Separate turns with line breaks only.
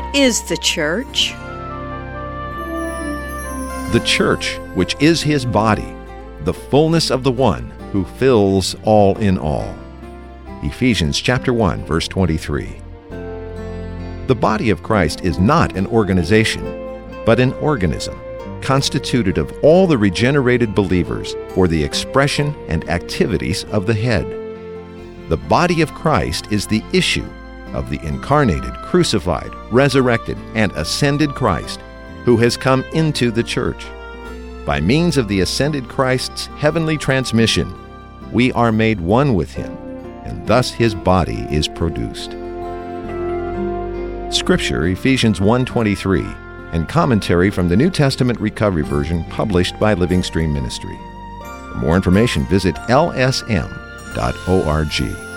is the church?
The church, which is his body, the fullness of the one who fills all in all. Ephesians chapter 1, verse 23. The body of Christ is not an organization, but an organism, constituted of all the regenerated believers for the expression and activities of the head. The body of Christ is the issue of the incarnated, crucified, resurrected, and ascended Christ, who has come into the church. By means of the ascended Christ's heavenly transmission, we are made one with him, and thus his body is produced. Scripture, Ephesians 1:23, and commentary from the New Testament Recovery Version published by Living Stream Ministry. For more information, visit lsm.org.